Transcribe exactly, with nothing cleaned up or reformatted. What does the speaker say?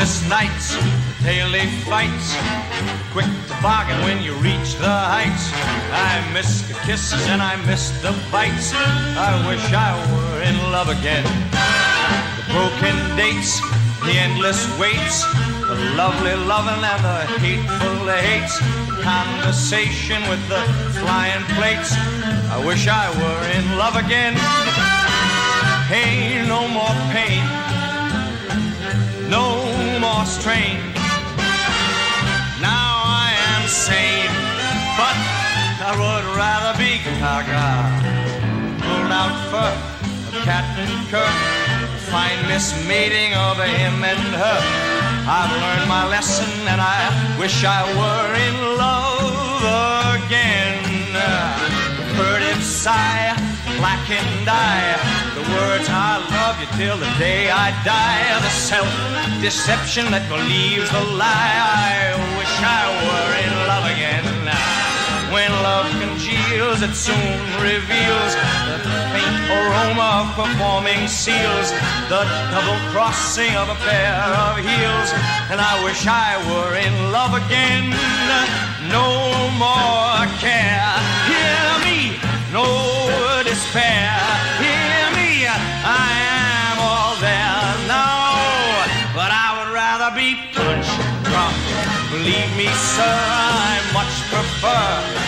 sleepless nights, the daily fights, quick to bargain when you reach the heights. I miss the kisses and I miss the bites. I wish I were in love again. The broken dates, the endless waits, the lovely loving and the hateful hates, the conversation with the flying plates. I wish I were in love again. Hey, no more pain, no more strain. Now I am sane, but I would rather be gaga. Pulled out for a Captain Kirk, find this mating of him and her. I've learned my lesson and I wish I were in love again. The furtive sigh, blackened eye, the words I love you till the day I die, the self-deception that believes the lie. I wish I were in love again. When love congeals, it soon reveals the faint aroma of performing seals, the double crossing of a pair of heels. And I wish I were in love again. No more care, hear me, no despair, hear me, I am all there now, but I would rather be punch drunk. Believe me, sir, I much prefer